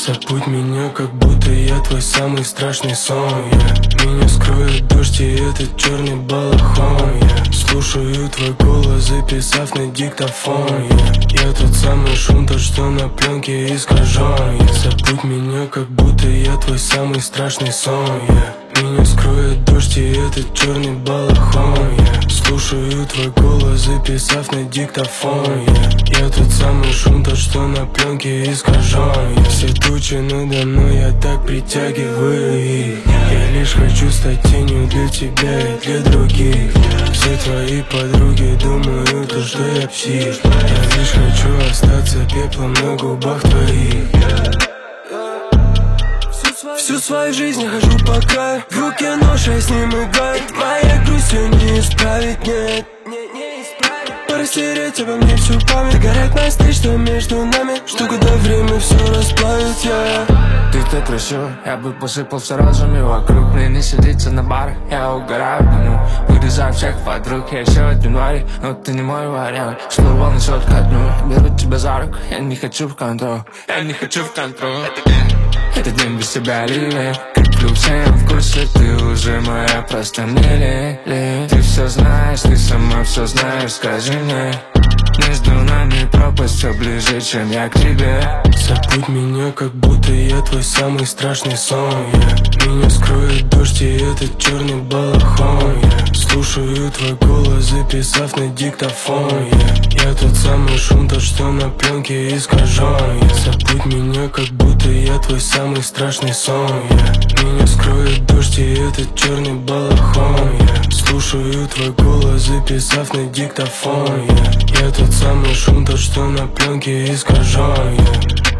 Забудь меня, как будто я твой самый страшный сон, yeah. Меня скроет дождь и этот черный балахон, yeah. Слушаю твой голос, записав на диктофон, yeah. Я тот самый шум, тот, что на пленке искажен, yeah. Забудь меня, как будто я твой самый страшный сон, yeah. Меня скроет дождь и этот черный балахон, yeah. Слушаю твой голос, записав на диктофон, yeah. Я тот самый шум, тот, что на пленке искажен, yeah. Все тучи надо мной я так притягиваю их. Я лишь хочу стать тенью для тебя и для других. Все твои подруги думают, то, что я псих. Я лишь хочу остаться пеплом на губах твоих. Всю свою жизнь я хожу по краю, в руке нож, а с ним играет. Моя грусть ее не исправить, нет. Растереть обо мне всю память. Горят мосты, что между нами, что когда время все расплавит, yeah. Ты так красива, я бы посыпался разуме. Вокруг мне не сидится на барах, я угораю, ну вырезаю всех подруг, я еще один варик, но ты не мой вариант. Слово несет ко дну, беру тебя за руку, я не хочу в контроль, я не хочу в контроль. Этот день без тебя ливень, креплю всем в курсе, ты уже моя, просто не лень. Ты все знаешь, ты сама все знаешь, скажи мне. Между нами пропасть все ближе, чем я к тебе. Забудь меня, как будто я твой самый страшный сон, yeah. Меня скроет дождь и этот черный балахон, yeah. Слушаю твой голос, записав на диктофон, yeah. Я тот самый шум, тот, что на пленке искажен, yeah. Забудь меня, как будто я твой самый страшный сон, yeah. Меня скроет дождь и этот черный балахон, yeah. Слушаю твой голос, записав на диктофон, yeah. Я тот самый шум, тот, что на пленке искажен, yeah.